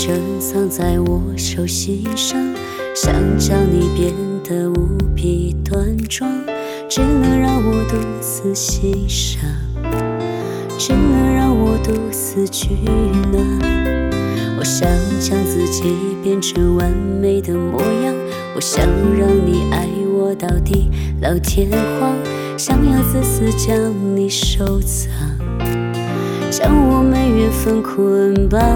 珍藏在我手心上，想将你变得无比端庄，只能让我独自欣赏，只能让我独自取暖。我想将自己变成完美的模样，我想让你爱我到地老天荒，想要自私将你收藏，将我们缘分捆绑。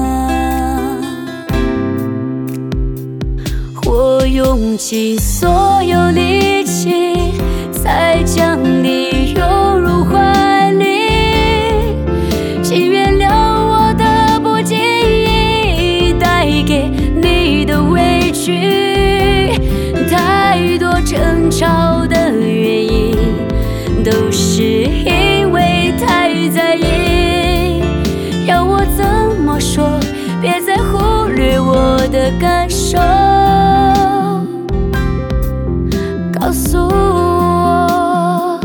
我用尽所有力气，才将你拥入怀里，请原谅我的不经意带给你的委屈，太多争吵的原因都是因为太在意，要我怎么说，别再忽略我的感受，告诉我，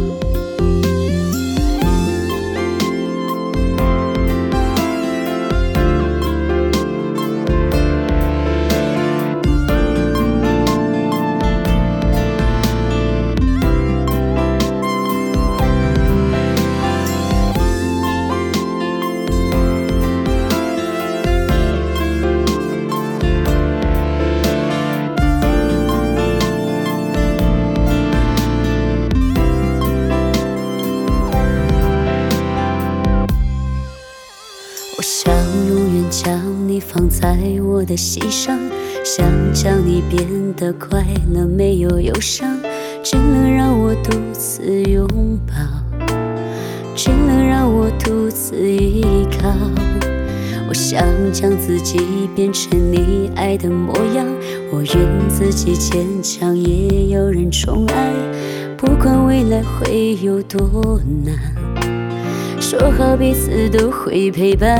我想永远将你放在我的心上，想将你变得快乐没有忧伤，只能让我独自拥抱，只能让我独自依靠。我想将自己变成你爱的模样，我愿自己坚强也有人宠爱，不管未来会有多难，说好彼此都会陪伴。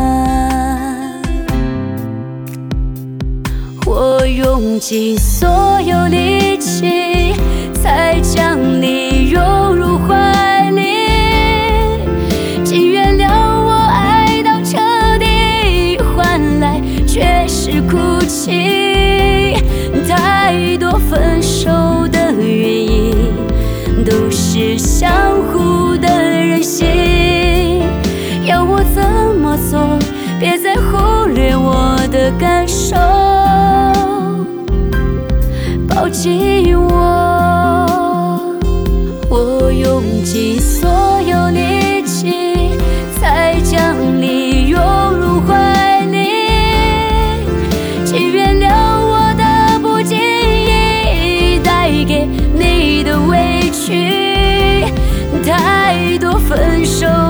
我用尽所有力气，才将你拥入怀里，请原谅我爱到彻底，换来却是哭泣，太多分手的原因都是相互的任性，要我怎么做，别再忽略我的感受，抱紧我。我用尽所有力气，才将你拥入怀里，请原谅我的不经意带给你的委屈，太多分手